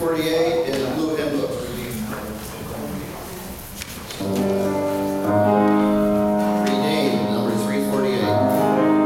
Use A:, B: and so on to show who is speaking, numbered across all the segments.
A: 348 in the blue hymn book. Redeemed, number 348.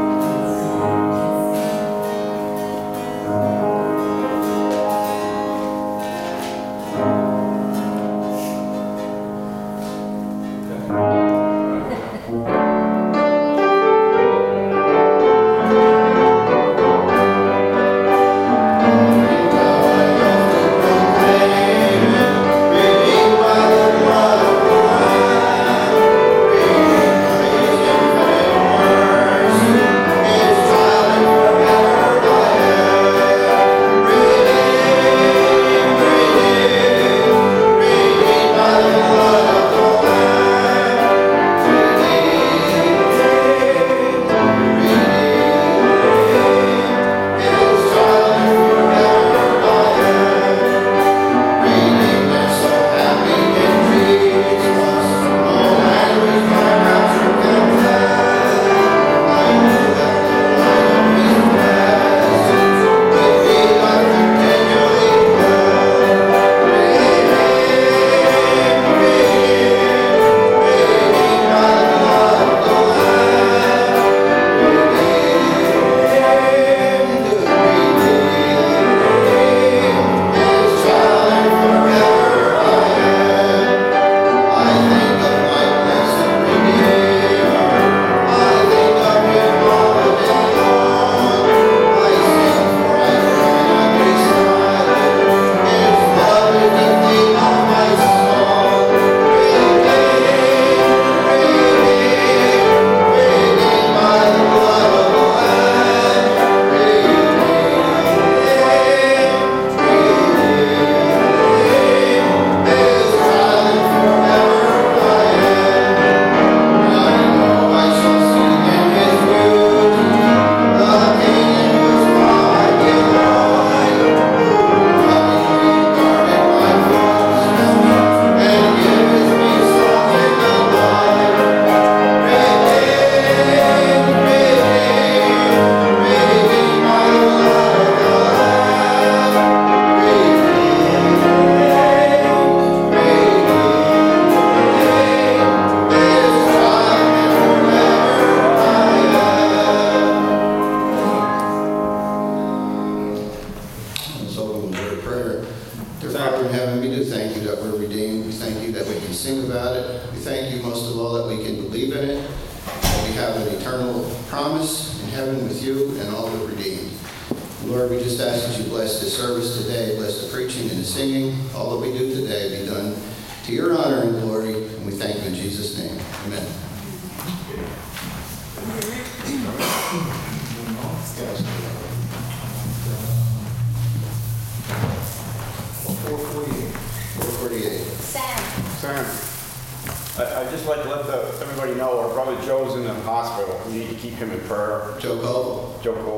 B: I'd just like to let everybody know our brother Joe's in the hospital. We need to keep him in prayer.
A: Joe Cole.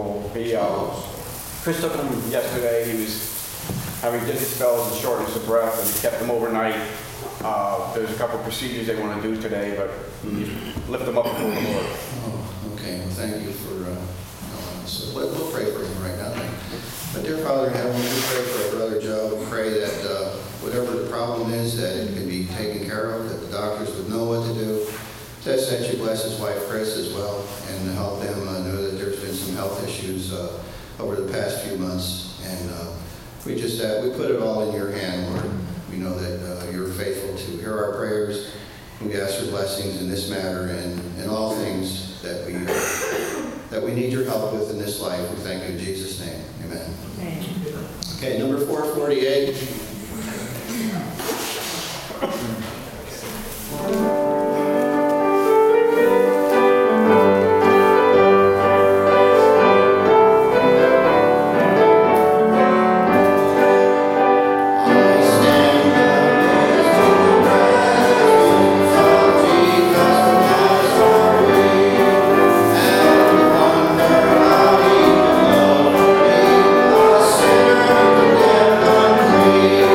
B: Chris took him yesterday. He was having dizzy spells and shortness of breath, and he kept him overnight. There's a couple of procedures they want to do today, but you lift him up before the Lord.
A: Oh, okay. Well, thank you for so we'll pray for him right now. But dear Father in heaven, we pray for our brother Joe. We pray that whatever the problem is, that it can be taken care of, that the doctors would know what to do. Just that you bless his wife Chris as well, and help them know that there's been some health issues over the past few months. And we put it all in your hand, Lord. We know that you're faithful to hear our prayers. We ask for blessings in this matter and in all things that we need your help with in this life. We thank you in Jesus' name. Amen. Okay, number 448.
C: Free.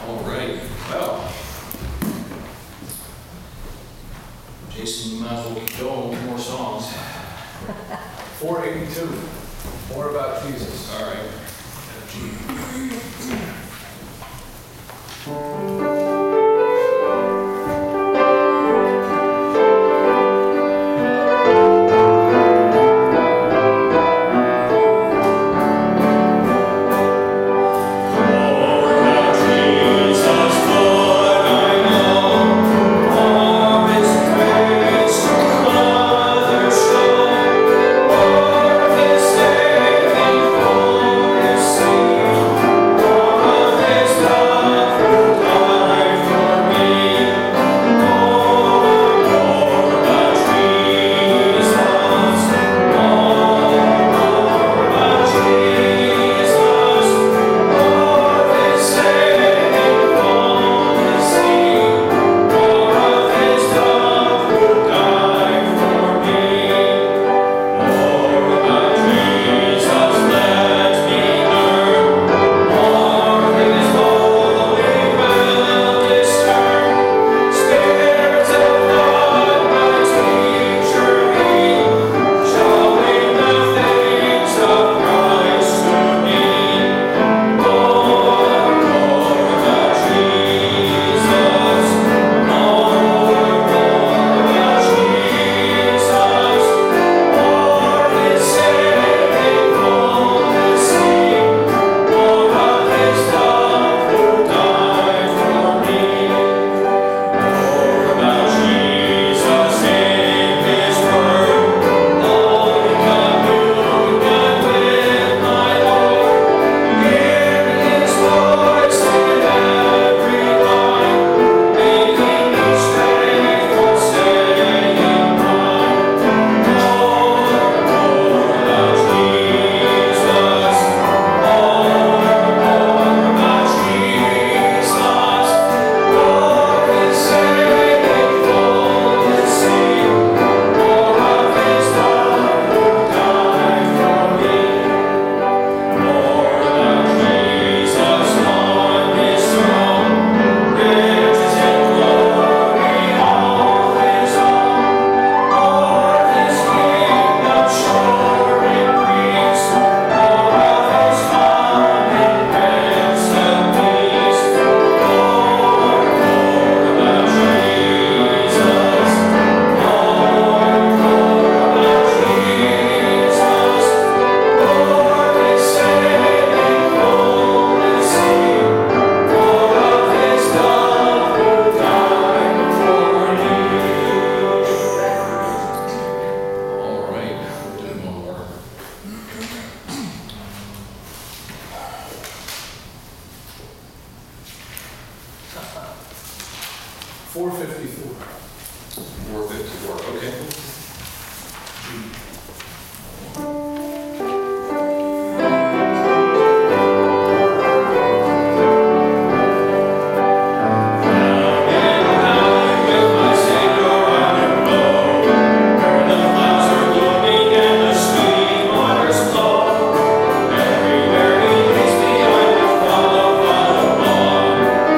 C: All right, well, Jason, you might as well keep going with more songs.
D: 482. More about Jesus.
C: All right.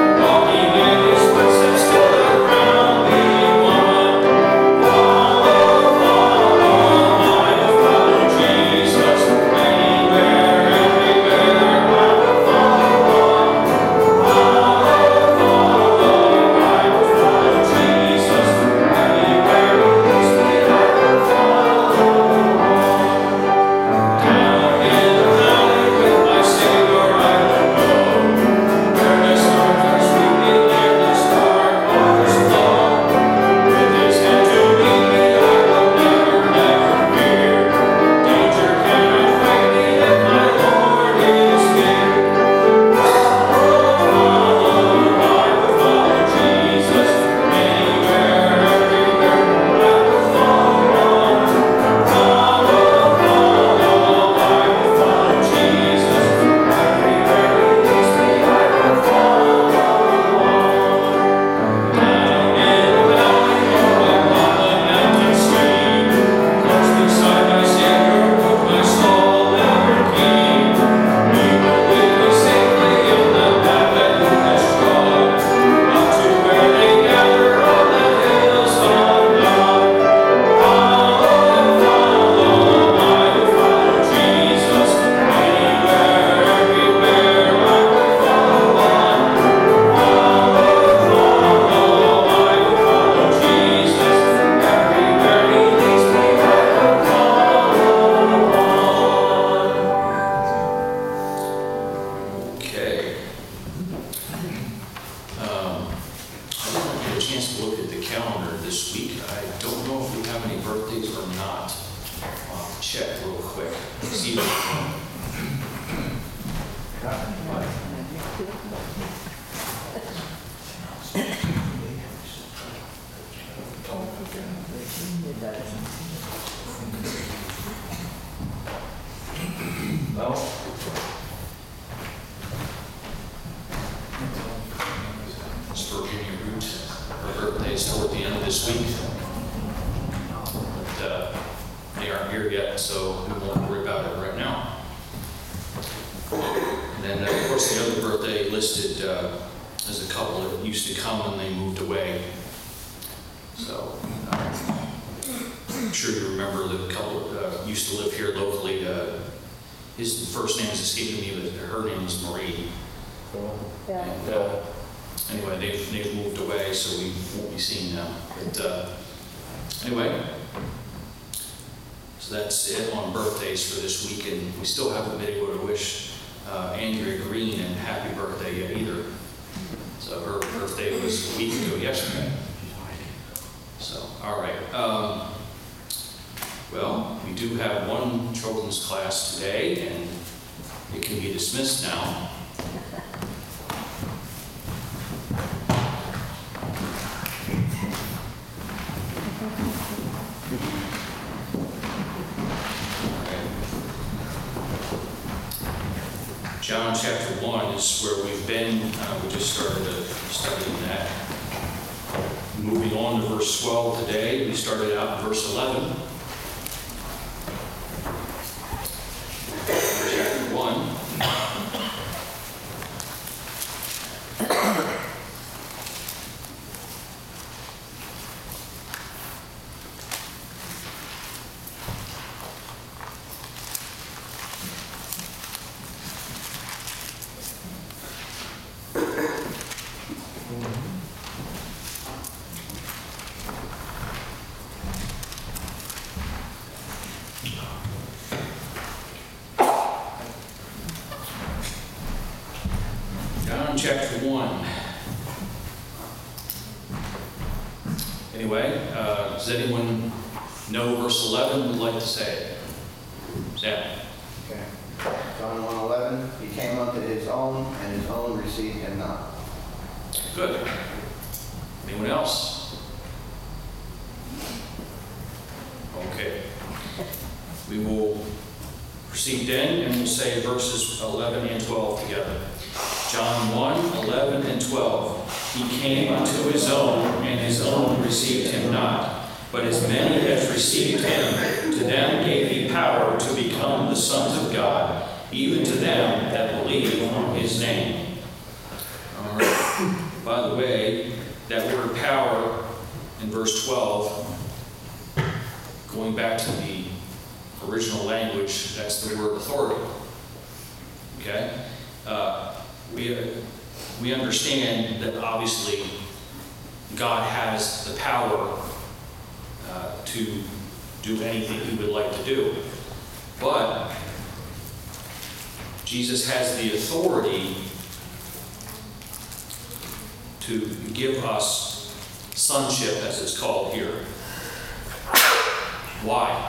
E: Oh
C: chance to look at the calendar this week. I don't know if we have any birthdays or not. I'll check real quick. See what
D: Well,
C: it's for any root or birthdays toward the end of this week. But they aren't here yet, so we won't worry about it right now. And then, of course, the other birthday listed as a couple that used to come and they moved away. So, I'm sure you remember the couple used to live here locally. His first name is escaping me, but her name is Marie.
E: Yeah.
C: And, anyway, they've moved away, so we won't be seeing them. But anyway, so that's it on birthdays for this week, and we still haven't been able to wish Andrea Green a happy birthday yet either. So her birthday was a week ago yesterday. So, all right. Well, we do have one children's class today, and it can be dismissed now. John chapter 1 is where we've been. We just started studying that. Moving on to verse 12 today, we started out in verse 11. Chapter 1. John chapter 1. Anyway, does anyone know verse 11 would like to say it? Sam?
A: Okay. John 1:11, he came unto his own, and his own received him not.
C: Good. Anyone else? Okay. We will proceed then, and we'll say verses 11 and 12 together. John 1:11 and 12. He came unto his own, and his own received him not. But as many as received him, to them gave he power to become the sons of God, even to them that believe on his name. All right. By the way, that word power in verse 12, going back to the original language, that's the word authority. Okay? We understand that obviously God has the power to do anything he would like to do. But Jesus has the authority to give us sonship, as it's called here. Why?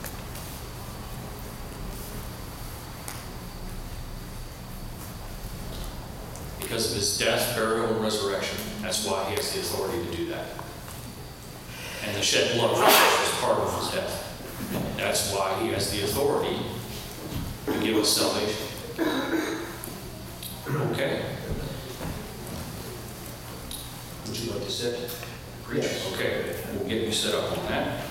C: Because of his death, burial, and resurrection. That's why he has the authority to do that. And the shed blood for us is part of his death. That's why he has the authority to give us salvation. Okay. Would you like to sit? Preach?
A: Yes.
C: Okay, we'll get you set up on that.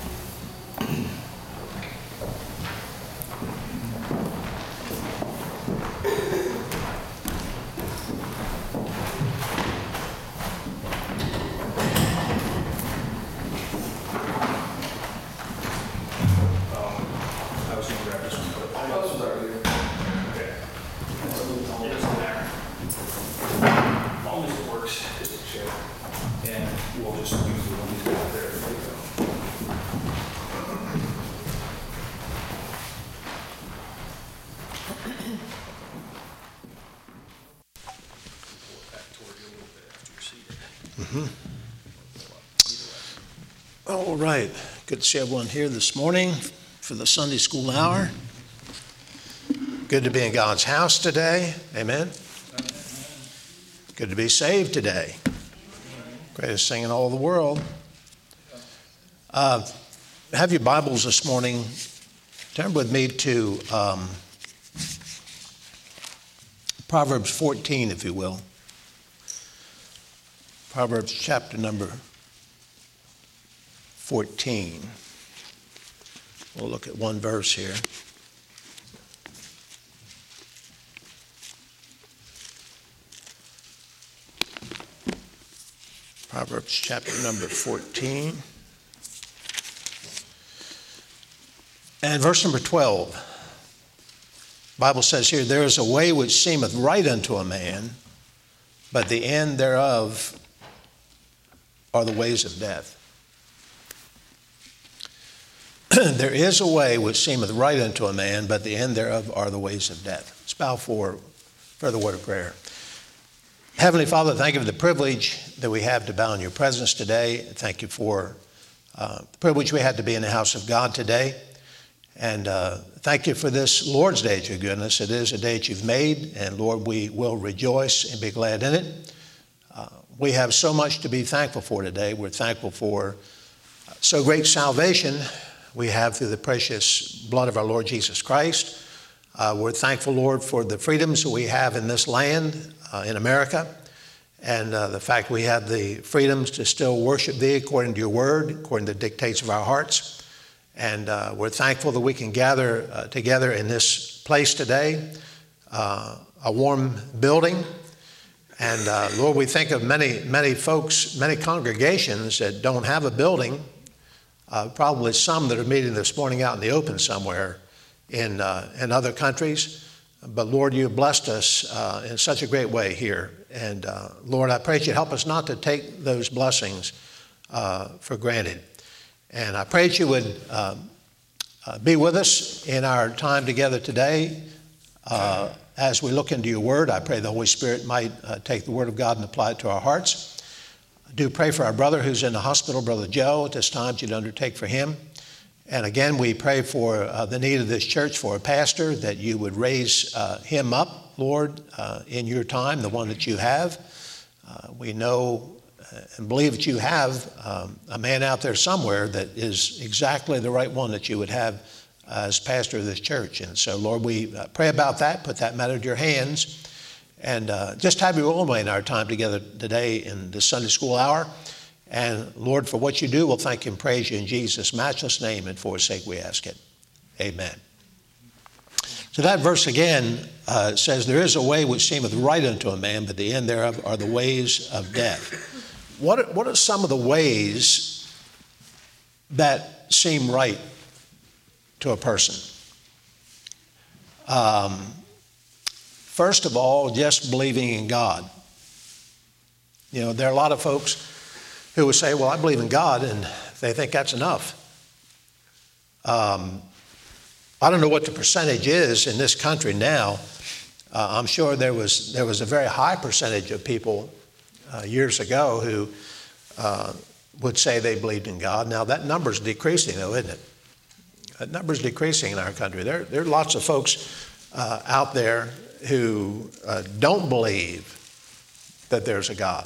B: I was going to grab this one, but
D: I was already here.
B: okay. It doesn't matter. As long as it works, it's a chair. And we'll just use the one he's got there. There you go. Back toward you a little bit after you're seated.
E: All right. Good to see everyone here this morning for the Sunday school hour. Good to be in God's house today. Amen. Good to be saved today. Greatest thing in all the world. Have your Bibles this morning. Turn with me to Proverbs 14, if you will. Proverbs chapter number 14. We'll look at one verse here. Proverbs chapter number 14. And verse number 12. The Bible says here, there is a way which seemeth right unto a man, but the end thereof are the ways of death. There is a way which seemeth right unto a man, but the end thereof are the ways of death. Let's bow for further word of prayer. Heavenly Father, thank you for the privilege that we have to bow in your presence today. Thank you for the privilege we had to be in the house of God today. And thank you for this Lord's Day, your goodness. It is a day that you've made, and Lord, we will rejoice and be glad in it. We have so much to be thankful for today. We're thankful for so great salvation we have through the precious blood of our Lord Jesus Christ. We're thankful, Lord, for the freedoms that we have in this land, in America, and the fact we have the freedoms to still worship Thee according to your word, according to the dictates of our hearts. And we're thankful that we can gather together in this place today, a warm building. And Lord, we think of many folks, many congregations that don't have a building, probably some that are meeting this morning out in the open somewhere in other countries. But Lord, you have blessed us in such a great way here. And Lord, I pray that you help us not to take those blessings for granted. And I pray that you would be with us in our time together today. As we look into your word, I pray the Holy Spirit might take the word of God and apply it to our hearts. I do pray for our brother who's in the hospital, Brother Joe, at this time you'd undertake for him. And again, we pray for the need of this church for a pastor, that you would raise him up, Lord, in your time, the one that you have. We know and believe that you have a man out there somewhere that is exactly the right one that you would have as pastor of this church. And so, Lord, we pray about that, put that matter to your hands, and just have your own way in our time together today in the Sunday school hour. And Lord, for what you do, we'll thank you and praise you in Jesus' matchless name, and for his sake we ask it. Amen. So that verse again says, there is a way which seemeth right unto a man, but the end thereof are the ways of death. What are some of the ways that seem right to a person? First of all, just believing in God. You know, there are a lot of folks who would say, well, I believe in God, and they think that's enough. I don't know what the percentage is in this country now. I'm sure there was a very high percentage of people years ago who would say they believed in God. Now, that number's decreasing, though, isn't it? That number's decreasing in our country. There are lots of folks out there who don't believe that there's a God.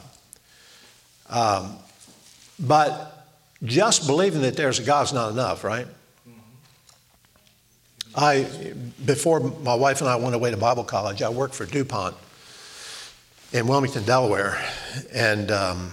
E: But just believing that there's a God is not enough, right? Before my wife and I went away to Bible college, I worked for DuPont in Wilmington, Delaware, and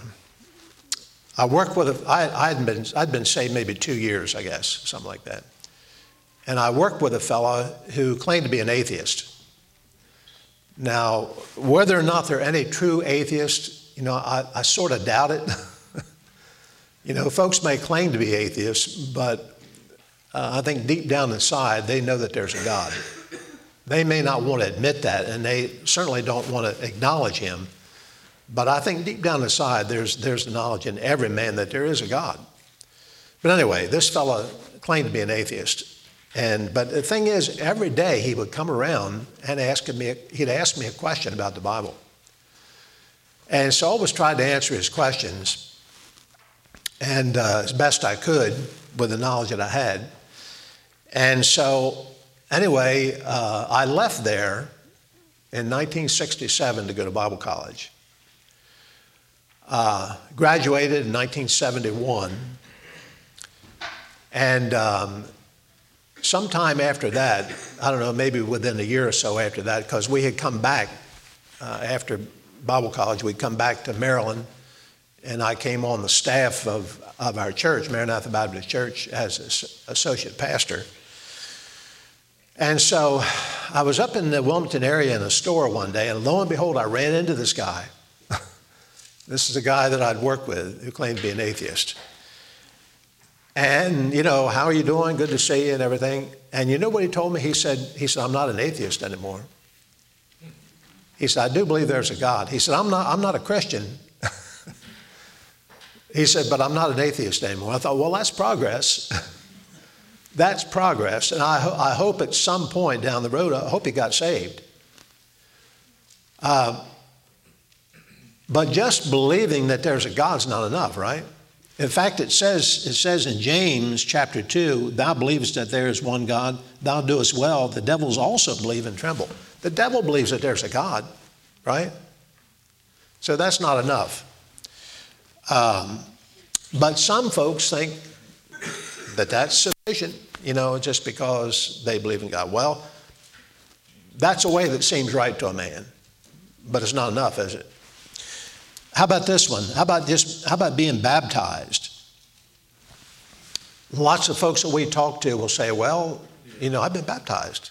E: I worked with I'd been saved maybe 2 years, I guess, something like that. And I worked with a fellow who claimed to be an atheist. Now, whether or not there are any true atheists, you know, I sort of doubt it. You know, folks may claim to be atheists, but I think deep down inside, they know that there's a God. They may not want to admit that, and they certainly don't want to acknowledge him. But I think deep down inside, there's the knowledge in every man that there is a God. But anyway, this fellow claimed to be an atheist. But the thing is, every day he would come around and he'd ask me a question about the Bible. And so I always tried to answer his questions. and as best I could with the knowledge that I had. And so anyway, I left there in 1967 to go to Bible college. Graduated in 1971. And sometime after that, I don't know, maybe within a year or so after that, because we had come back after Bible college, we'd come back to Maryland, and I came on the staff of our church, Maranatha Baptist Church, as associate pastor. And so I was up in the Wilmington area in a store one day, and lo and behold, I ran into this guy. This is a guy that I'd worked with who claimed to be an atheist. And, you know, how are you doing? Good to see you and everything. And you know what he told me? He said, I'm not an atheist anymore. He said, I do believe there's a God. He said, I'm not a Christian. He said, but I'm not an atheist anymore. I thought, well, that's progress. That's progress. And I hope at some point down the road, I hope he got saved. But just believing that there's a God's not enough, right? In fact, it says in James chapter 2, thou believest that there is one God, thou doest well. The devils also believe and tremble. The devil believes that there's a God, right? So that's not enough. But some folks think that that's sufficient, you know, just because they believe in God. Well, that's a way that seems right to a man, but it's not enough, is it? How about this one? How about being baptized? Lots of folks that we talk to will say, well, you know, I've been baptized.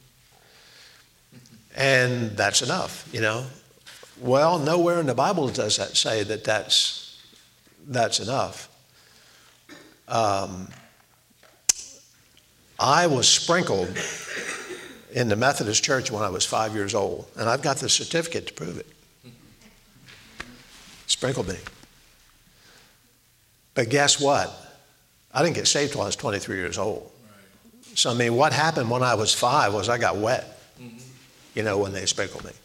E: And that's enough, you know. Well, nowhere in the Bible does that say that that's enough. I was sprinkled in the Methodist Church when I was 5 years old, and I've got the certificate to prove it. Sprinkled me. But guess what? I didn't get saved till I was 23 years old. Right. So, I mean, what happened when I was 5 was I got wet, you know, when they sprinkled me.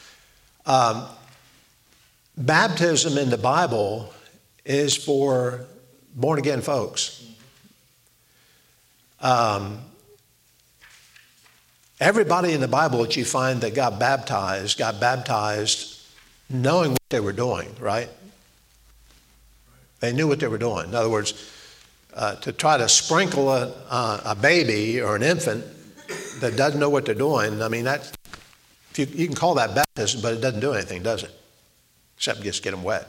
E: Baptism in the Bible is for born-again folks. Everybody in the Bible that you find that got baptized knowing what they were doing, right? They knew what they were doing. In other words, to try to sprinkle a baby or an infant that doesn't know what they're doing, I mean, you can call that baptism, but it doesn't do anything, does it? Except just get them wet.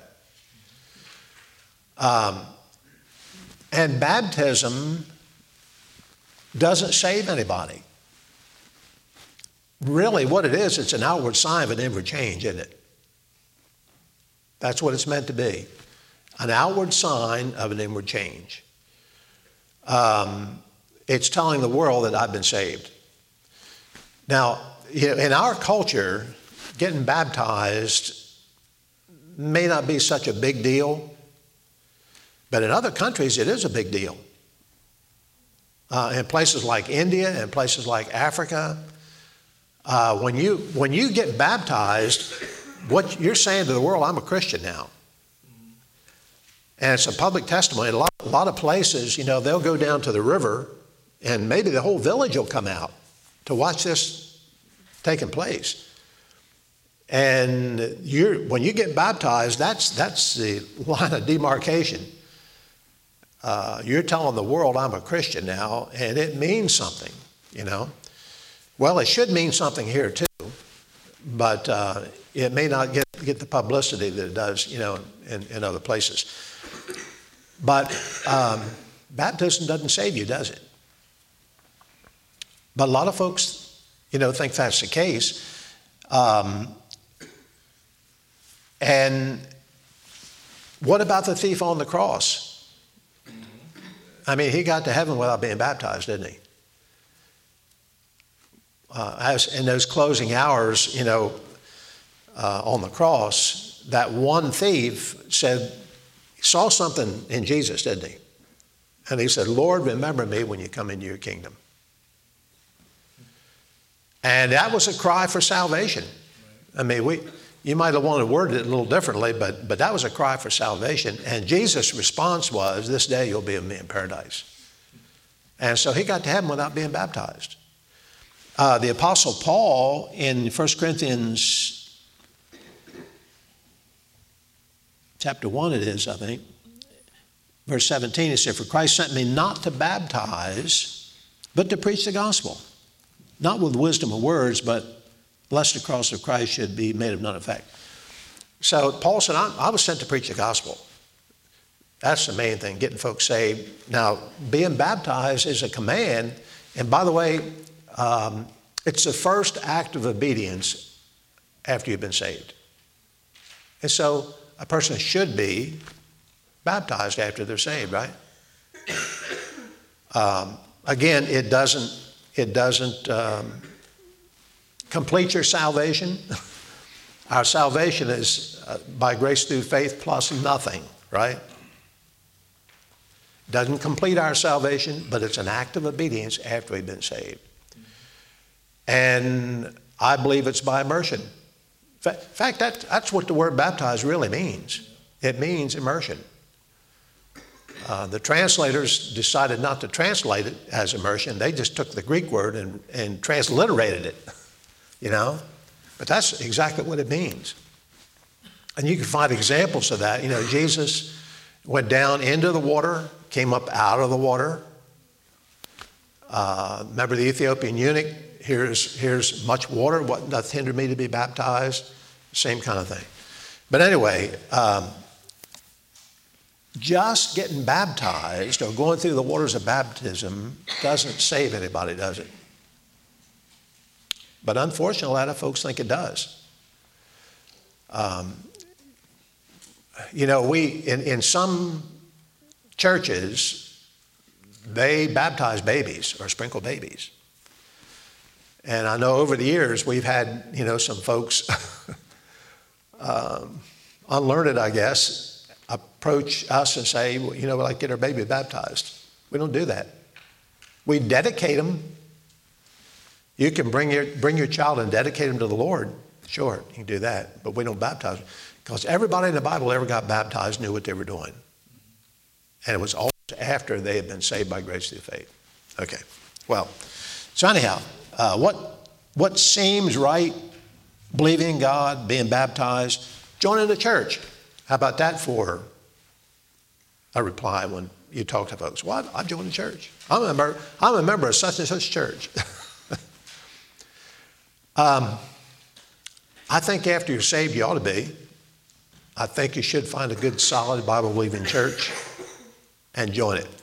E: And baptism doesn't save anybody. Really, what it is, it's an outward sign of an inward change, isn't it? That's what it's meant to be. An outward sign of an inward change. It's telling the world that I've been saved. Now, you know, in our culture, getting baptized may not be such a big deal, but in other countries, it is a big deal. In places like India and places like Africa, when you get baptized, what you're saying to the world, I'm a Christian now. And it's a public testimony. A lot of places, you know, they'll go down to the river and maybe the whole village will come out to watch this taking place. And when you get baptized, that's the line of demarcation. You're telling the world I'm a Christian now, and it means something, you know. Well, it should mean something here too, but it may not get the publicity that it does, you know, in other places. But baptism doesn't save you, does it? But a lot of folks, you know, think that's the case. And what about the thief on the cross? I mean, he got to heaven without being baptized, didn't he? As in those closing hours, you know, on the cross, that one thief said, he saw something in Jesus, didn't he? And he said, Lord, remember me when you come into your kingdom. And that was a cry for salvation. I mean, You might have wanted to word it a little differently, but that was a cry for salvation. And Jesus' response was, this day you'll be with me in paradise. And so he got to heaven without being baptized. The Apostle Paul in 1 Corinthians chapter 1 it is, I think, verse 17, he said, for Christ sent me not to baptize, but to preach the gospel, not with wisdom of words, but lest the cross of Christ should be made of none effect. So Paul said, I was sent to preach the gospel. That's the main thing, getting folks saved. Now, being baptized is a command. And by the way, it's the first act of obedience after you've been saved. And so a person should be baptized after they're saved, right? Again, it doesn't complete your salvation. Our salvation is by grace through faith plus nothing, right? Doesn't complete our salvation, but it's an act of obedience after we've been saved. And I believe it's by immersion. In fact, that's what the word baptize really means. It means immersion. The translators decided not to translate it as immersion. They just took the Greek word and transliterated it, you know. But that's exactly what it means. And you can find examples of that. You know, Jesus went down into the water, came up out of the water. Remember the Ethiopian eunuch? Here's much water. What doth hinder me to be baptized? Same kind of thing. But anyway, just getting baptized or going through the waters of baptism doesn't save anybody, does it? But unfortunately, a lot of folks think it does. You know, in some churches, they baptize babies or sprinkle babies. And I know over the years we've had, you know, some folks, unlearned, I guess, approach us and say, well, you know, we'd like to get our baby baptized. We don't do that. We dedicate them. You can bring your child and dedicate them to the Lord. Sure, you can do that, but we don't baptize them. Because everybody in the Bible that ever got baptized knew what they were doing. And it was always after they had been saved by grace through faith. Okay, well, so anyhow, what seems right, believing in God, being baptized, joining the church. How about that for a reply when you talk to folks? Well, I joined the church. I'm a member of such and such church. I think after you're saved, you ought to be. I think you should find a good, solid, Bible-believing church and join it.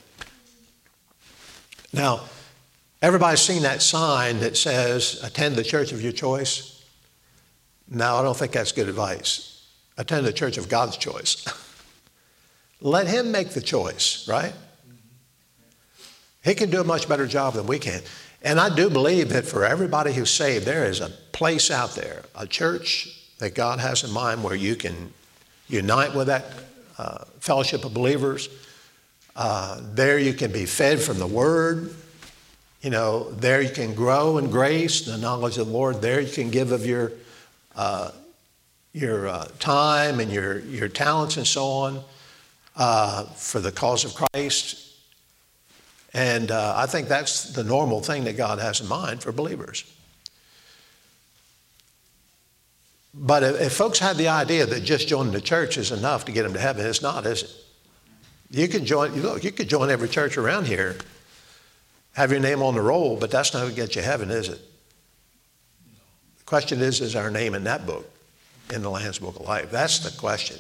E: Now, everybody's seen that sign that says, attend the church of your choice. No, I don't think that's good advice. Attend the church of God's choice. Let him make the choice, right? He can do a much better job than we can. And I do believe that for everybody who's saved, there is a place out there, a church that God has in mind where you can unite with that fellowship of believers. There you can be fed from the Word. You know, there you can grow in grace, the knowledge of the Lord. There you can give of your time and your talents and so on for the cause of Christ. And I think that's the normal thing that God has in mind for believers. But if folks have the idea that just joining the church is enough to get them to heaven, it's not, is it? You could join every church around here, have your name on the roll, but that's not going to get you heaven, is it? The question is our name in that book, in the Lamb's Book of Life? That's the question.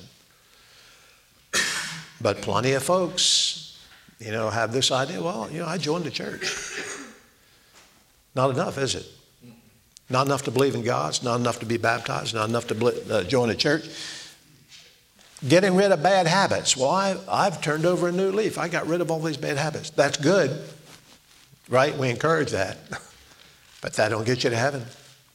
E: But plenty of folks, you know, have this idea, well, you know, I joined the church. Not enough, is it? Not enough to believe in God. It's not enough to be baptized. Not enough to join a church. Getting rid of bad habits. Well, I've turned over a new leaf. I got rid of all these bad habits. That's good, right? We encourage that. But that don't get you to heaven.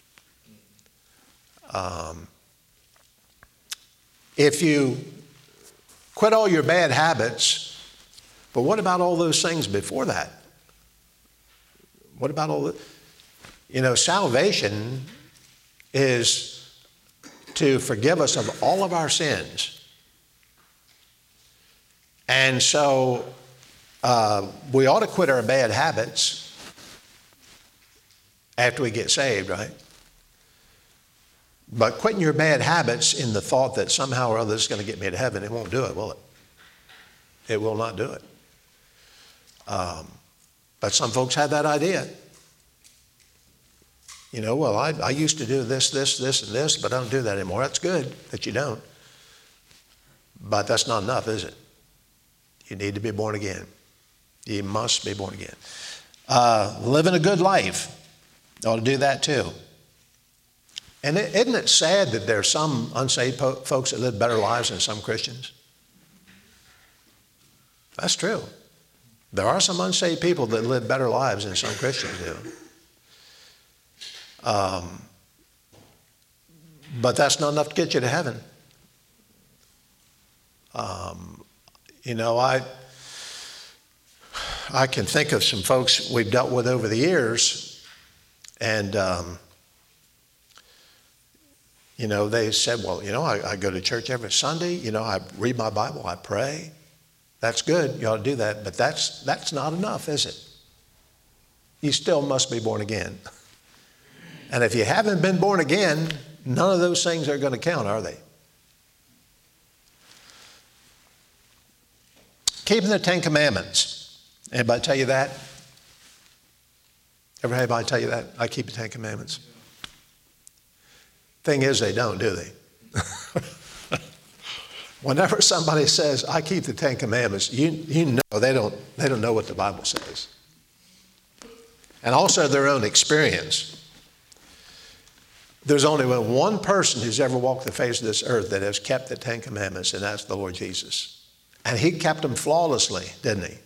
E: If you quit all your bad habits, but what about all those things before that? What about all the... You know, salvation is to forgive us of all of our sins. And so we ought to quit our bad habits after we get saved, right? But quitting your bad habits in the thought that somehow or other this is going to get me to heaven, it won't do it, will it? It will not do it. But some folks have that idea. You know, well, I used to do this, and this, but I don't do that anymore. That's good that you don't. But that's not enough, is it? You need to be born again. You must be born again. Living a good life. You ought to do that too. And isn't it sad that there are some unsaved folks that live better lives than some Christians? That's true. There are some unsaved people that live better lives than some Christians do. But that's not enough to get you to heaven. You know, I can think of some folks we've dealt with over the years, and you know, they said, well, you know, I go to church every Sunday, you know, I read my Bible, I pray. That's good, you ought to do that, but that's not enough, is it? You still must be born again. And if you haven't been born again, none of those things are going to count, are they? Keeping the Ten Commandments. Anybody tell you that? Ever had anybody tell you that? I keep the Ten Commandments. Thing is, they don't, do they? Whenever somebody says, I keep the Ten Commandments, you know they don't know what the Bible says. And also their own experience. There's only one person who's ever walked the face of this earth that has kept the Ten Commandments, and that's the Lord Jesus. And he kept them flawlessly, didn't he?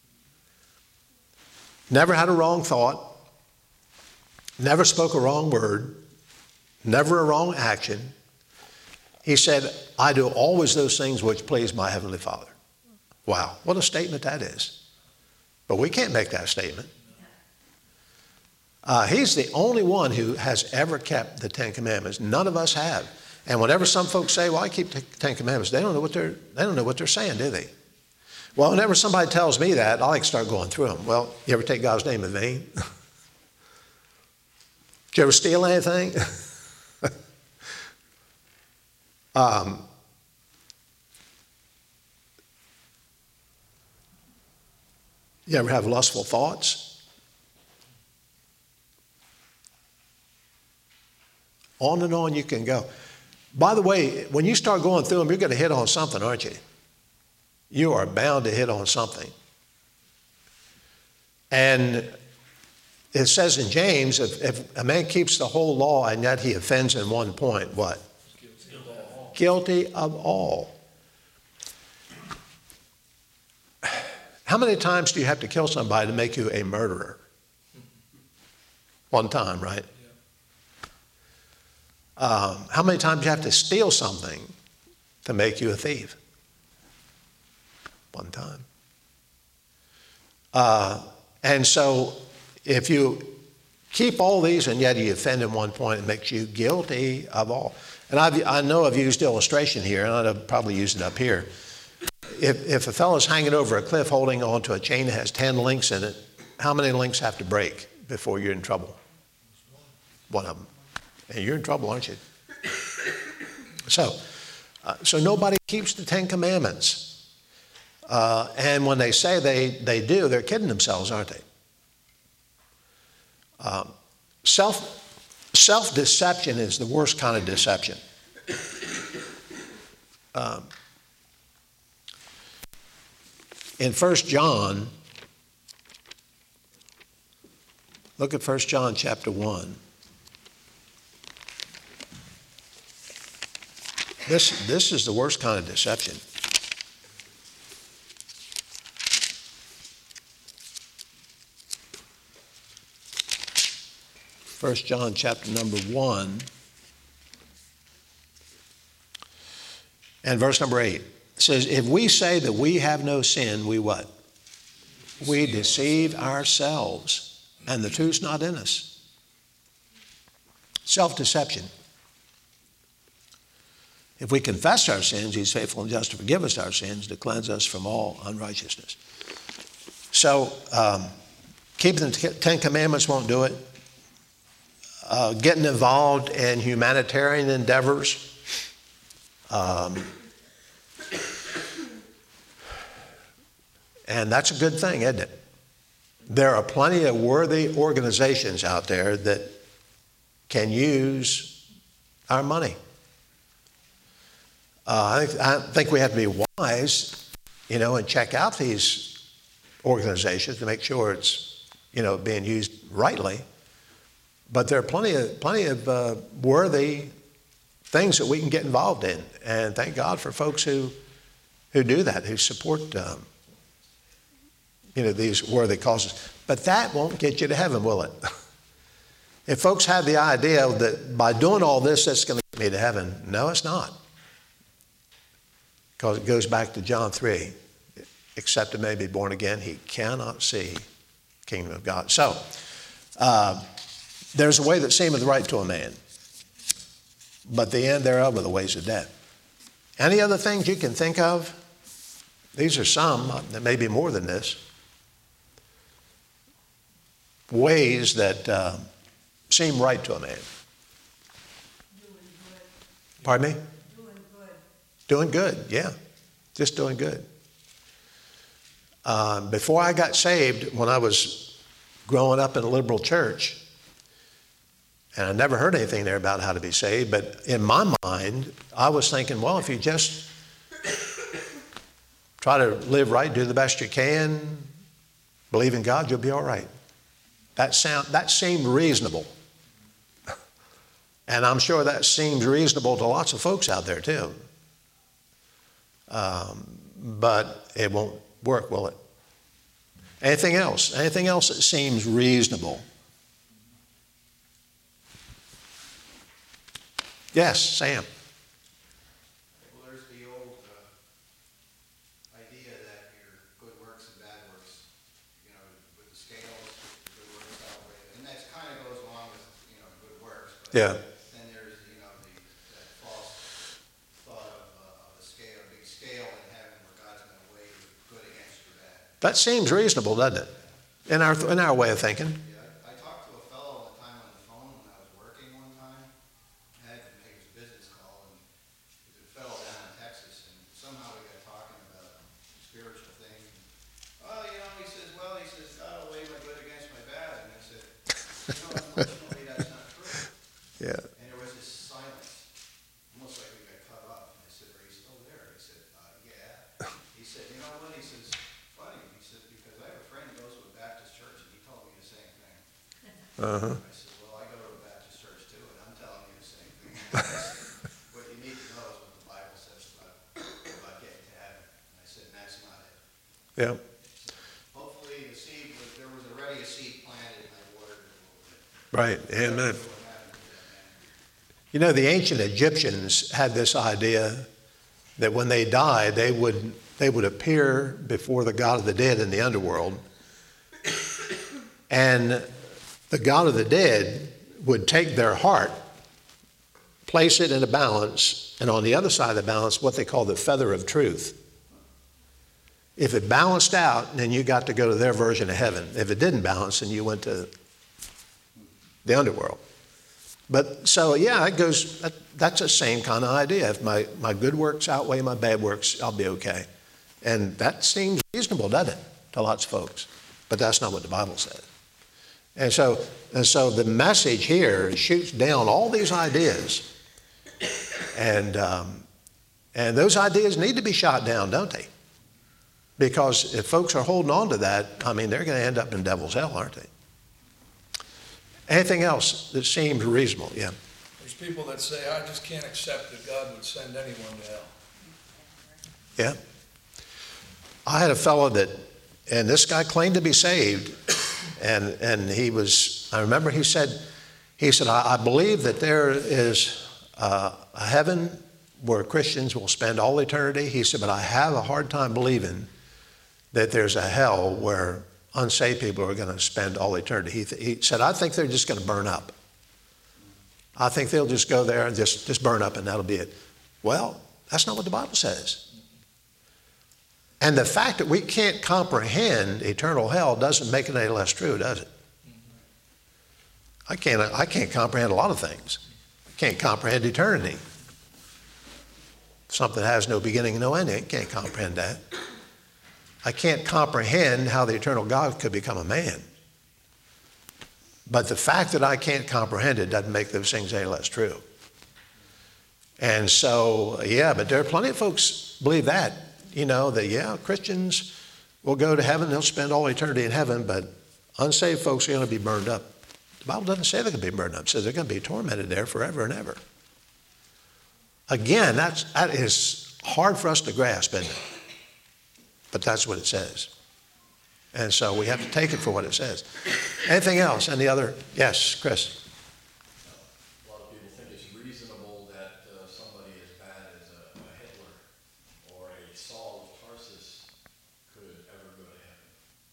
E: Never had a wrong thought, never spoke a wrong word, never a wrong action. He said, I do always those things which please my Heavenly Father. Wow, what a statement that is. But we can't make that statement. He's the only one who has ever kept the Ten Commandments. None of us have. And whenever some folks say, well, I keep the Ten Commandments, they don't know what they're saying, do they? Well, whenever somebody tells me that, I like to start going through them. Well, you ever take God's name in vain? Did you ever steal anything? You ever have lustful thoughts? On and on you can go. By the way, when you start going through them, you're going to hit on something, aren't you? You are bound to hit on something. And it says in James, if a man keeps the whole law and yet he offends in one point, what? Guilty of all. How many times do you have to kill somebody to make you a murderer? One time, right? How many times do you have to steal something to make you a thief? One time. And so if you keep all these and yet you offend in one point, it makes you guilty of all. And I know I've used illustration here, and I've probably used it up here. If a fellow's hanging over a cliff holding onto a chain that has 10 links in it, how many links have to break before you're in trouble? One of them. And you're in trouble, aren't you? So nobody keeps the Ten Commandments. And when they say they do, they're kidding themselves, aren't they? Self-deception is the worst kind of deception. In 1 John, look at 1 John chapter 1. This is the worst kind of deception. First John chapter number 1 and verse number 8. It says, if we say that we have no sin, we what? We deceive ourselves, and the truth's not in us. Self-deception. If we confess our sins, he's faithful and just to forgive us our sins, to cleanse us from all unrighteousness. So keeping the Ten Commandments won't do it. Getting involved in humanitarian endeavors. And that's a good thing, isn't it? There are plenty of worthy organizations out there that can use our money. I think we have to be wise, and check out these organizations to make sure it's, being used rightly. But there are plenty of worthy things that we can get involved in, and thank God for folks who do that, who support these worthy causes. But that won't get you to heaven, will it? If folks have the idea that by doing all this, that's going to get me to heaven, no, it's not. Because it goes back to John 3. Except a man be born again, he cannot see the kingdom of God. So, there's a way that seemeth right to a man, but the end thereof are the ways of death. Any other things you can think of? These are some, there may be more than this. Ways that seem right to a man.
F: Doing good.
E: Pardon me?
F: Doing good.
E: Doing good, yeah. Just doing good. Before I got saved, when I was growing up in a liberal church, and I never heard anything there about how to be saved, but in my mind, I was thinking, well, if you just try to live right, do the best you can, believe in God, you'll be all right. That seemed reasonable. And I'm sure that seems reasonable to lots of folks out there too. But it won't work, will it? Anything else? Anything else that seems reasonable? Yes, Sam.
A: Well, there's the old idea that your good works and bad works, with the scales, good works outweigh, and that kind of goes along with, good works. But
E: Yeah.
A: then there's, that false thought of a scale, a big scale in heaven where God's going to weigh your good against your bad.
E: That seems reasonable, doesn't it? In our way of thinking.
A: Yeah, I talked to a fellow one time on the phone when I was working one time. I had to make his business call, and he was a fellow down in Texas, and somehow we got talking about spiritual things. Oh, he says, God will weigh my good against my bad. And I said, unfortunately, that's not true.
E: Yeah.
A: And there was this silence, almost like we got cut off. And I said, are you still there? He said, yeah. He said, you know what? He says, funny. He said, because I have a friend who goes to a Baptist church, and he told me the same thing.
E: Uh-huh.
A: I said, well, I go to a Baptist church too, and I'm telling you the same thing. What you need to know is what the Bible says about getting to heaven. And I said, and that's not it.
E: Yeah.
A: Hopefully there was already a seed planted, and I watered it a little bit.
E: Right. Amen.
A: What happened to that man?
E: The ancient Egyptians had this idea that when they died, they would appear before the god of the dead in the underworld, and the god of the dead would take their heart, place it in a balance, and on the other side of the balance, what they call the feather of truth. If it balanced out, then you got to go to their version of heaven. If it didn't balance, then you went to the underworld. But so, yeah, that's the same kind of idea. If my good works outweigh my bad works, I'll be okay. And that seems reasonable, doesn't it, to lots of folks? But that's not what the Bible says. And so the message here shoots down all these ideas. And those ideas need to be shot down, don't they? Because if folks are holding on to that, they're going to end up in devil's hell, aren't they? Anything else that seems reasonable? Yeah.
G: There's people that say, I just can't accept that God would send anyone to hell.
E: Yeah. I had a fellow and this guy claimed to be saved, and I remember he said, I believe that there is a heaven where Christians will spend all eternity. He said, but I have a hard time believing that there's a hell where unsaved people are going to spend all eternity. He said, I think they're just going to burn up. I think they'll just go there and just burn up, and that'll be it. Well, that's not what the Bible says. And the fact that we can't comprehend eternal hell doesn't make it any less true, does it? I can't comprehend a lot of things. I can't comprehend eternity. Something that has no beginning and no ending, I can't comprehend that. I can't comprehend how the eternal God could become a man. But the fact that I can't comprehend it doesn't make those things any less true. And so, yeah, but there are plenty of folks believe that, that, Christians will go to heaven, they'll spend all eternity in heaven, but unsaved folks are going to be burned up. The Bible doesn't say they're going to be burned up. It says they're going to be tormented there forever and ever. Again, that is hard for us to grasp, isn't it? But that's what it says. And so we have to take it for what it says. Anything else? Any other? Yes, Chris.
D: A lot of people think it's reasonable that somebody as bad as a Hitler or a Saul of Tarsus could ever go to heaven.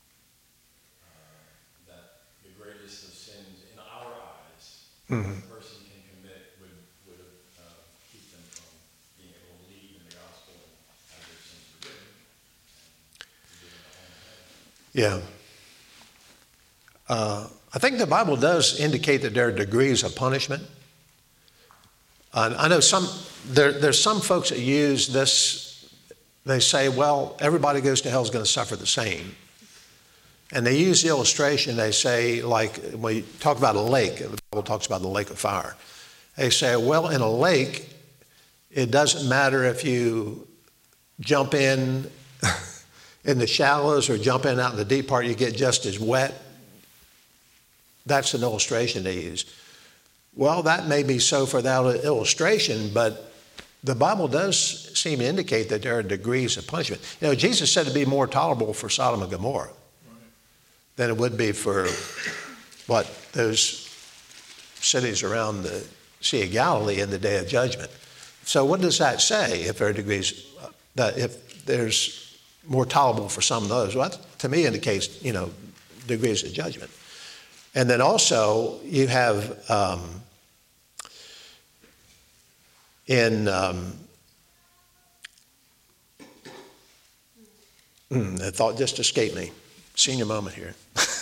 D: That the greatest of sins in our eyes, a person can commit would keep them from being able to believe in the gospel and have their sins forgiven and given a home in heaven.
E: Yeah. I think the Bible does indicate that there are degrees of punishment. I know there's some folks that use this, they say, well, everybody goes to hell is going to suffer the same. And they use the illustration, they say, like when you talk about a lake, the Bible talks about the lake of fire. They say, well, in a lake, it doesn't matter if you jump in the shallows or jump in out in the deep part, you get just as wet. That's an illustration they use. Well, that may be so for that illustration, but the Bible does seem to indicate that there are degrees of punishment. Jesus said it'd be more tolerable for Sodom and Gomorrah than it would be for those cities around the Sea of Galilee in the day of judgment. So what does that say if there are degrees, that if there's more tolerable for some of those? Well, that, to me, indicates, degrees of judgment. And then also you have that thought just escaped me. Senior moment here.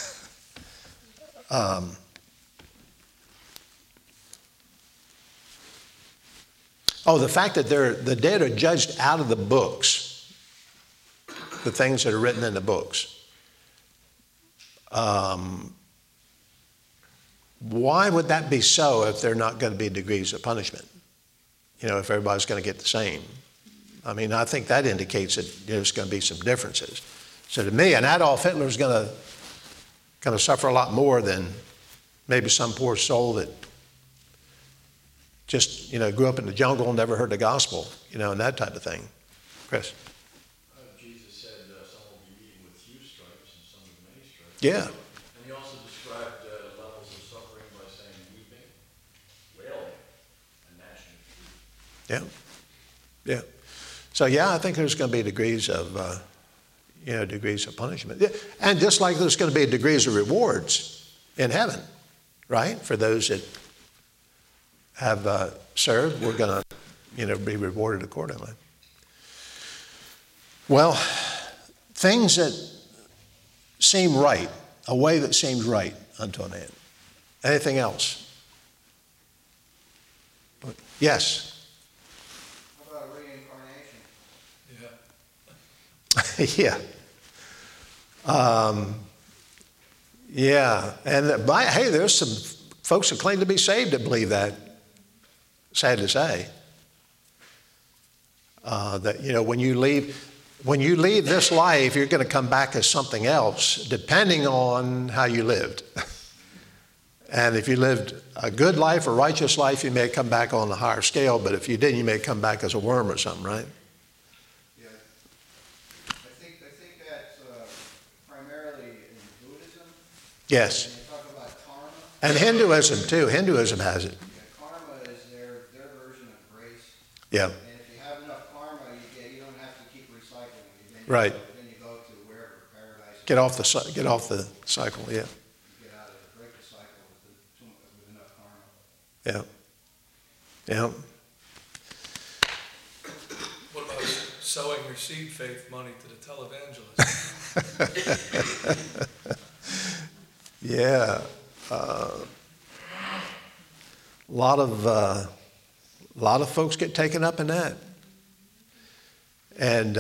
E: The fact that the dead are judged out of the books, the things that are written in the books. Why would that be so if they're not going to be degrees of punishment? If everybody's going to get the same. I mean, I think that indicates that there's going to be some differences. So to me, an Adolf Hitler is going to suffer a lot more than maybe some poor soul that just, grew up in the jungle and never heard the gospel, and that type of thing. Chris?
D: Jesus said some will be beaten with few stripes and some with many stripes.
E: Yeah.
D: And he also described levels of suffering by saying weeping, wailing, and gnashing of teeth.
E: Yeah. Yeah. So, I think there's going to be degrees of punishment. Yeah. And just like there's going to be degrees of rewards in heaven, right? For those that have served, we're going to, be rewarded accordingly. Well, things that seem right, a way that seems right unto a man. Anything else? Yes.
A: How about reincarnation?
G: Yeah.
E: Yeah. And hey, there's some folks that claim to be saved that believe that. Sad to say. That, when you leave this life, you're going to come back as something else, depending on how you lived. And if you lived a good life, a righteous life, you may come back on a higher scale, but if you didn't, you may come back as a worm or something, right?
A: Yeah. I think that's primarily in Buddhism.
E: Yes.
A: And they talk about karma.
E: And Hinduism, too. Hinduism has it.
A: Yeah, karma is their version of grace.
E: Yeah.
A: And if you have enough karma, you don't have to keep recycling.
E: Right.
A: Then you go to wherever, paradise.
E: Get off the cycle, yeah.
A: You get out of it, break the cycle with enough karma.
E: Yeah. Yeah.
G: sowing your seed faith money to the televangelist.
E: Yeah. A lot of folks get taken up in that. And,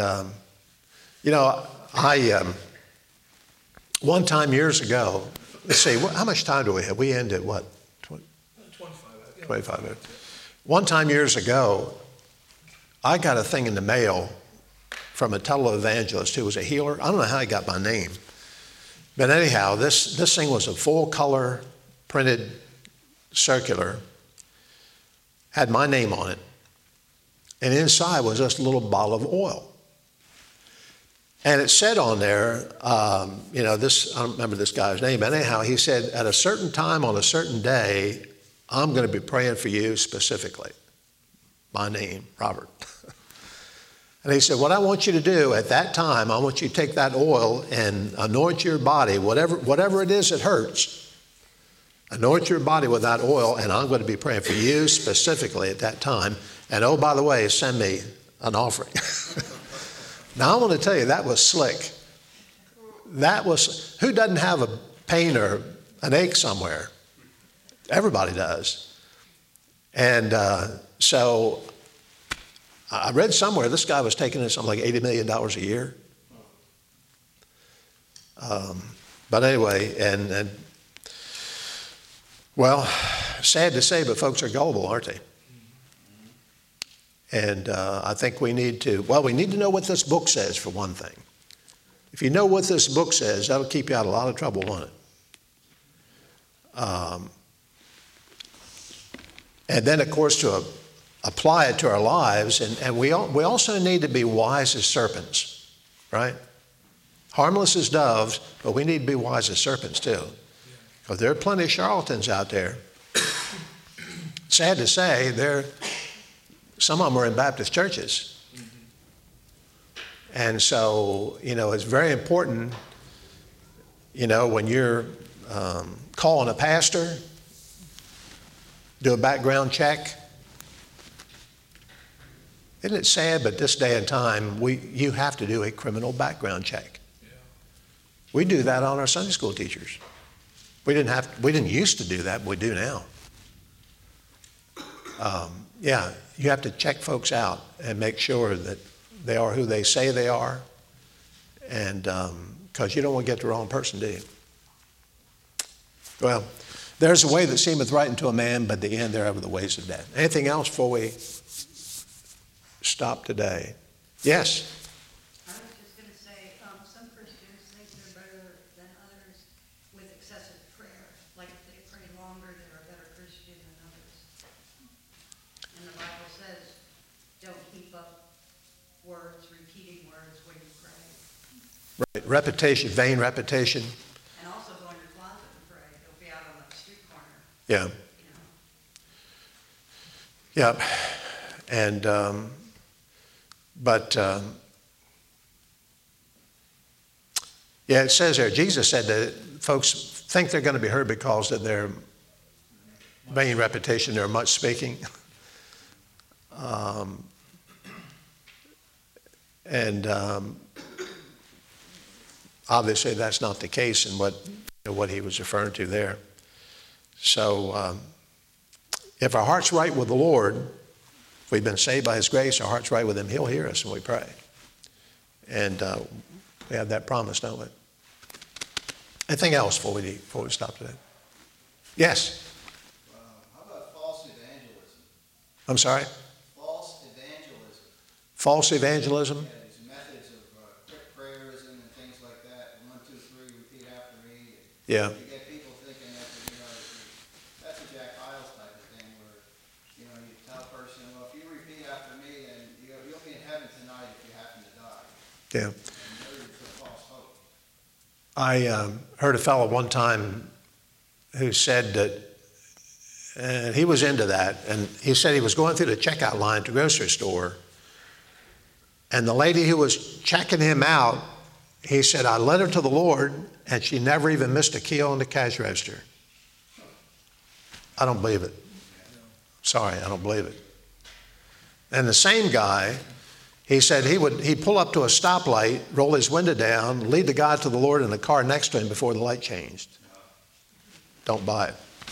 E: one time years ago, let's see, how much time do we have? We end at what?
G: 25.
E: 25 minutes. One time years ago, I got a thing in the mail from a televangelist who was a healer. I don't know how he got my name. But anyhow, this thing was a full color printed circular, had my name on it. And inside was just a little bottle of oil. And it said on there, I don't remember this guy's name, but anyhow, he said, at a certain time on a certain day, I'm going to be praying for you specifically. My name, Robert. And he said, what I want you to do at that time, I want you to take that oil and anoint your body, whatever it is that hurts. Anoint your body with that oil, and I'm going to be praying for you specifically at that time. And oh, by the way, send me an offering. Now, I want to tell you, that was slick. Who doesn't have a pain or an ache somewhere? Everybody does. And so I read somewhere this guy was taking in something like $80 million a year. But anyway, and well, sad to say, but folks are gullible, aren't they? And I think we need to know what this book says, for one thing. If you know what this book says, that'll keep you out of a lot of trouble, won't it? And then, of course, to apply it to our lives, and we also need to be wise as serpents, right? Harmless as doves, but we need to be wise as serpents too. Because there are plenty of charlatans out there. Sad to say, some of them are in Baptist churches. And so, it's very important, when you're calling a pastor, do a background check. Isn't it sad, but this day and time, you have to do a criminal background check.
G: Yeah.
E: We do that on our Sunday school teachers. We didn't used to do that, but we do now. You have to check folks out and make sure that they are who they say they are, and because you don't want to get the wrong person, do you? Well, there's a way that seemeth right unto a man, but the end thereof are the ways of death. Anything else before we stop today? Yes?
F: I was just going to say, some Christians think they're better than others with excessive prayer. Like if they pray longer, they're a better Christian than others. And the Bible says, don't heap up words, repeating words when you pray.
E: Right. Repetition, vain repetition.
F: And also go in your closet and pray. Don't be out on the street corner,
E: Yeah.
F: you know.
E: Yeah. And, it says there, Jesus said that folks think they're going to be heard because of their vain reputation, their much speaking. Obviously that's not the case in what he was referring to there. So if our heart's right with the Lord, if we've been saved by his grace, our heart's right with him, he'll hear us when we pray. And we have that promise, don't we? Anything else before we stop today? Yes?
A: How about false evangelism?
E: I'm sorry?
A: False evangelism.
E: False evangelism?
A: Yeah, these methods of quick prayers and things like that. 1, 2, 3, repeat after me.
E: Yeah.
A: You get people thinking that, that's a Jack Hyles type of thing where, you tell a person, well, if you repeat after me, then you'll be in heaven tonight if you happen to die.
E: Yeah.
A: And there's a false hope.
E: I heard a fellow one time who said that, and he was into that, and he said he was going through the checkout line at the grocery store, and the lady who was checking him out, he said, I led her to the Lord, and she never even missed a key on the cash register. I don't believe it. Sorry, I don't believe it. And the same guy, He said he'd pull up to a stoplight, roll his window down, lead the guy to the Lord in the car next to him before the light changed. Don't buy it.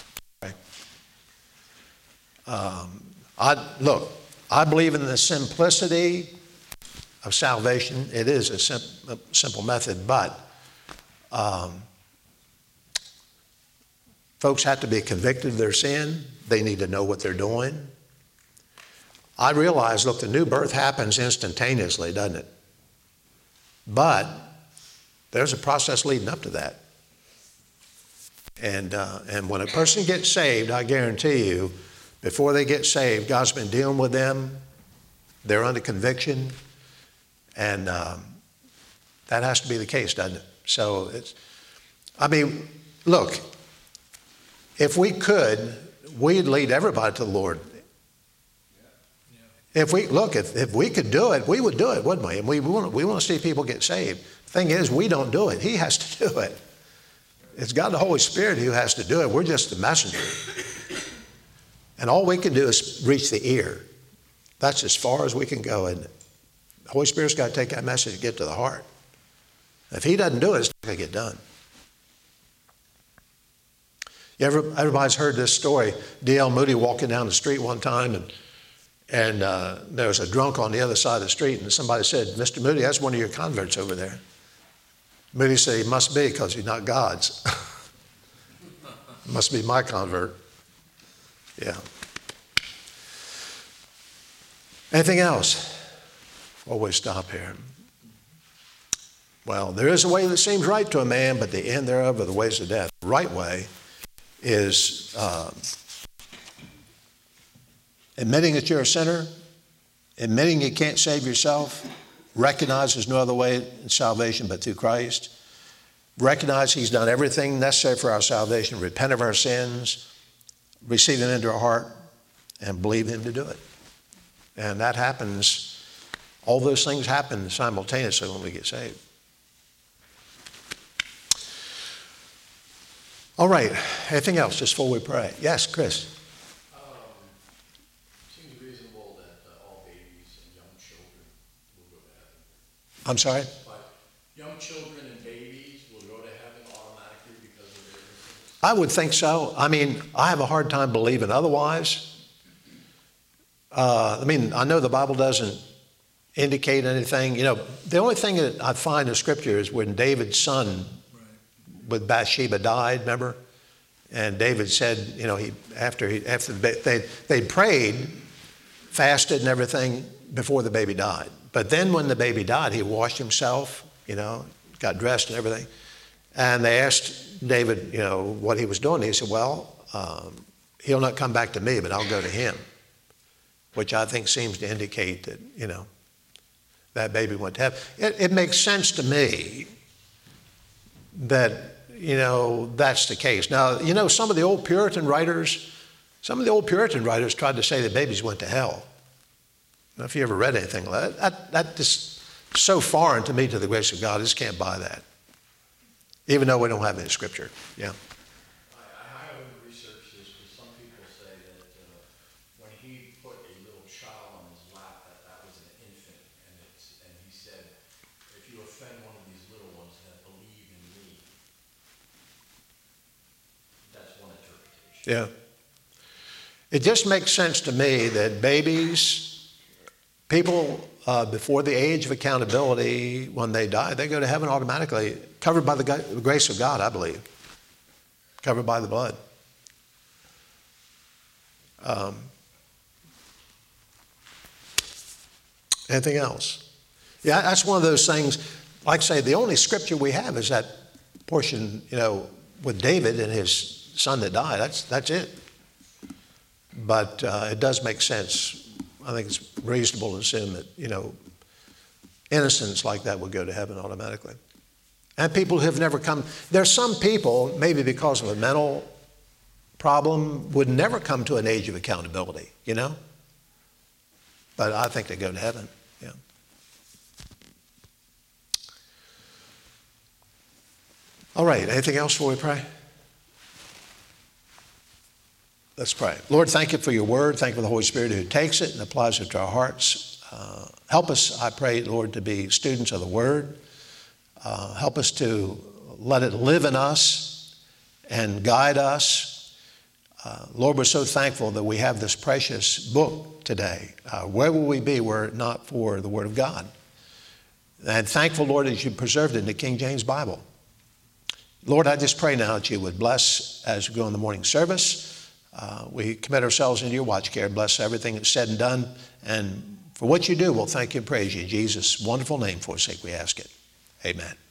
E: I believe in the simplicity of salvation. It is a simple method, but folks have to be convicted of their sin. They need to know what they're doing. I realize, look, the new birth happens instantaneously, doesn't it? But there's a process leading up to that. And when a person gets saved, I guarantee you, before they get saved, God's been dealing with them. They're under conviction. And that has to be the case, doesn't it? So look, if we could, we'd lead everybody to the Lord. If we could do it, we would do it, wouldn't we? And we want to see people get saved. The thing is, we don't do it. He has to do it. It's God the Holy Spirit who has to do it. We're just the messenger. And all we can do is reach the ear. That's as far as we can go, isn't it? The Holy Spirit's got to take that message and get to the heart. If he doesn't do it, it's not going to get done. Everybody's heard this story. D.L. Moody walking down the street one time, and there was a drunk on the other side of the street, and somebody said, "Mr. Moody, that's one of your converts over there." Moody said, "He must be, because he's not God's." Must be my convert. Yeah. Anything else? Always stop here. Well, there is a way that seems right to a man, but the end thereof are the ways of death. The right way is admitting that you're a sinner, admitting you can't save yourself, recognize there's no other way in salvation but through Christ, recognize he's done everything necessary for our salvation, repent of our sins, receive him into our heart, and believe him to do it. And that happens, all those things happen simultaneously when we get saved. All right, anything else just before we pray? Yes, Chris.
D: Seems reasonable that all babies and young children will go to heaven.
E: I'm sorry?
D: But young children and babies will go to heaven automatically because of their innocence?
E: I would think so. I mean, I have a hard time believing otherwise. I know the Bible doesn't indicate anything. You know, the only thing that I find in Scripture is when David's son with Bathsheba died, remember? And David said, you know, after they prayed, fasted and everything before the baby died. But then when the baby died, he washed himself, you know, got dressed and everything. And they asked David, you know, what he was doing. He said, well, he'll not come back to me, but I'll go to him. Which I think seems to indicate that, you know, that baby went to heaven. It makes sense to me that, you know, that's the case. Now, you know, some of the old Puritan writers tried to say that babies went to hell. I don't know if you ever read anything like that. That just so foreign to me, to the grace of God, I just can't buy that. Even though we don't have any scripture. Yeah.
D: I haven't researched this, but some people say that when he put a little child on his lap, that was an infant, and he said, if you offend one of these little ones that believe in me, that's one interpretation.
E: Yeah. It just makes sense to me that babies, people before the age of accountability, when they die, they go to heaven automatically, covered by the grace of God, I believe, covered by the blood. Anything else? Yeah, that's one of those things. Like I say, the only scripture we have is that portion, you know, with David and his son that died. That's it. But it does make sense. I think it's reasonable to assume that, you know, innocents like that would go to heaven automatically. And people who have never come, there's some people, maybe because of a mental problem, would never come to an age of accountability, you know? But I think they go to heaven, yeah. All right, anything else before we pray? Let's pray. Lord, thank you for your word. Thank you for the Holy Spirit who takes it and applies it to our hearts. Help us, I pray, Lord, to be students of the Word. Help us to let it live in us and guide us. Lord, we're so thankful that we have this precious book today. Where would we be were it not for the Word of God? And thankful, Lord, that you preserved it in the King James Bible. Lord, I just pray now that you would bless as we go in the morning service. We commit ourselves into your watch care. Bless everything that's said and done. And for what you do, we'll thank you and praise you. In Jesus' wonderful name, for sake we ask it. Amen.